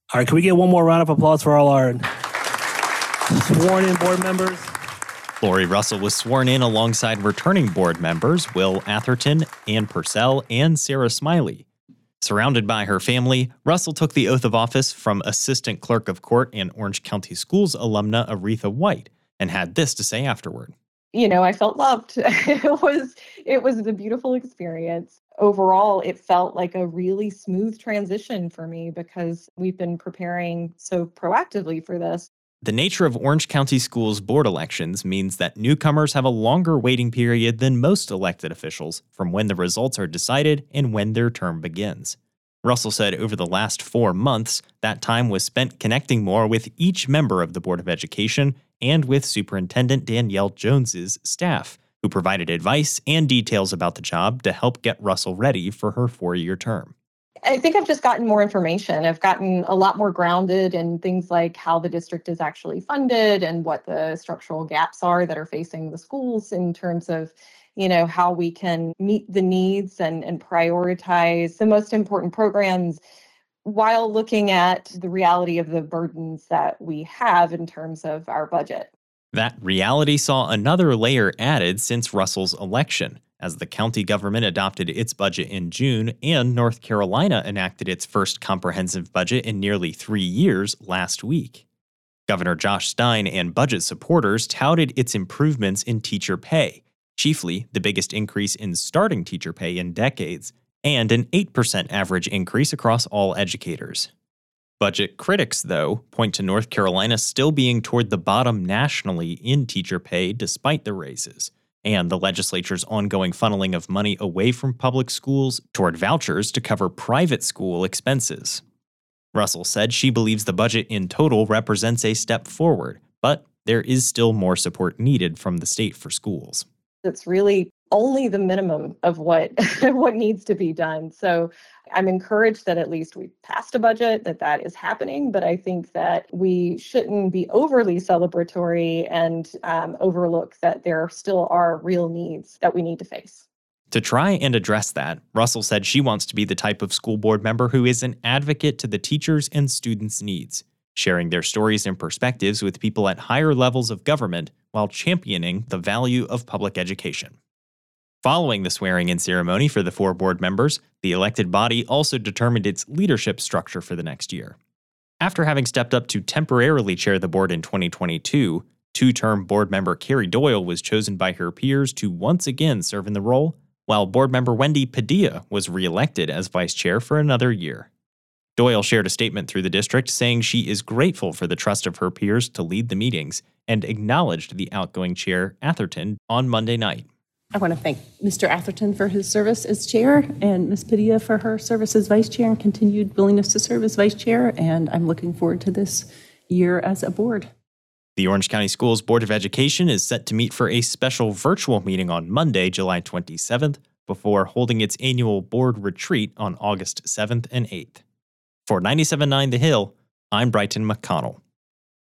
All right, can we get one more round of applause for all our sworn-in board members? Lori Russell was sworn in alongside returning board members Will Atherton, Ann Purcell, and Sarah Smiley. Surrounded by her family, Russell took the oath of office from Assistant Clerk of Court and Orange County Schools alumna Aretha White, and had this to say afterward. I felt loved. It was a beautiful experience. Overall, it felt like a really smooth transition for me because we've been preparing so proactively for this. The nature of Orange County Schools board elections means that newcomers have a longer waiting period than most elected officials from when the results are decided and when their term begins. Russell said over the last 4 months, that time was spent connecting more with each member of the Board of Education and with Superintendent Danielle Jones's staff, who provided advice and details about the job to help get Russell ready for her 4-year term. I think I've just gotten more information. I've gotten a lot more grounded in things like how the district is actually funded and what the structural gaps are that are facing the schools in terms of, how we can meet the needs and prioritize the most important programs while looking at the reality of the burdens that we have in terms of our budget. That reality saw another layer added since Russell's election, as the county government adopted its budget in June and North Carolina enacted its first comprehensive budget in nearly 3 years last week. Governor Josh Stein and budget supporters touted its improvements in teacher pay, chiefly the biggest increase in starting teacher pay in decades, and an 8% average increase across all educators. Budget critics, though, point to North Carolina still being toward the bottom nationally in teacher pay despite the raises, and the legislature's ongoing funneling of money away from public schools toward vouchers to cover private school expenses. Russell said she believes the budget in total represents a step forward, but there is still more support needed from the state for schools. It's really only the minimum of what needs to be done. So I'm encouraged that at least we passed a budget, that is happening, but I think that we shouldn't be overly celebratory and overlook that there still are real needs that we need to face. To try and address that, Russell said she wants to be the type of school board member who is an advocate to the teachers' and students' needs, sharing their stories and perspectives with people at higher levels of government while championing the value of public education. Following the swearing-in ceremony for the 4 board members, the elected body also determined its leadership structure for the next year. After having stepped up to temporarily chair the board in 2022, 2-term board member Carrie Doyle was chosen by her peers to once again serve in the role, while board member Wendy Padilla was re-elected as vice chair for another year. Doyle shared a statement through the district saying she is grateful for the trust of her peers to lead the meetings and acknowledged the outgoing chair, Atherton, on Monday night. I want to thank Mr. Atherton for his service as chair and Ms. Padilla for her service as vice chair and continued willingness to serve as vice chair, and I'm looking forward to this year as a board. The Orange County Schools Board of Education is set to meet for a special virtual meeting on Monday, July 27th, before holding its annual board retreat on August 7th and 8th. For 97.9 The Hill, I'm Brighton McConnell.